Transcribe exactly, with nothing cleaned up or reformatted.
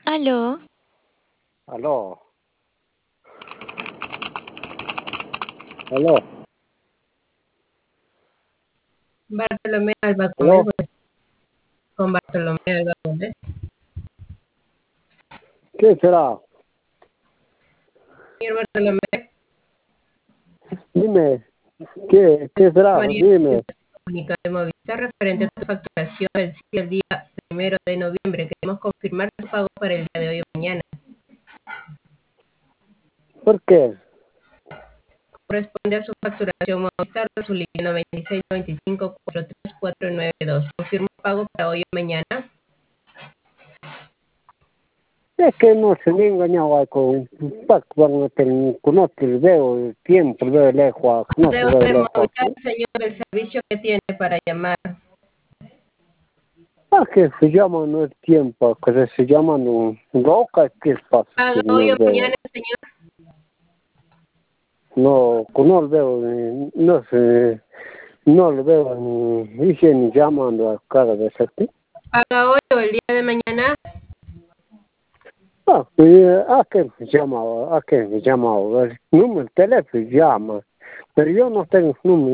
Aló, Aló, aló, Bartolomé Alba con el aló. juez, con Bartolomé Alba Gómez. ¿Qué será? Señor Bartolomé, Dime, ¿qué, qué será? María Dime. Comunica de Movistar referente a tu facturación del sí el día primero de noviembre. Queremos confirmar tu pago para el día de hoy o mañana. ¿Por qué? Corresponde a su facturación Movistar Gasolina noventa y seis noventa y cinco cuarenta y tres cuatrocientos noventa y dos. Confirma pago para hoy o mañana. Es que no se me engañaba ahí con Pac, bueno, ten- conoce el veo el tiempo, el veo lejos, conoce el Debo veo de lejos. Movistar, señor, el servicio que tiene para llamar. Ah, que se llama no es tiempo, que se llama no, roca, ¿qué pasa? Paga Que no hoy o veo, mañana, señor. no, no lo veo, eh, no sé, no lo veo ni, dice ni llamando a cada vez aquí. Paga hoy o el día de mañana. Ah, pues, ¿a qué me llamaba? ¿A qué me llamaba? El número de teléfono llama, pero yo no tengo número.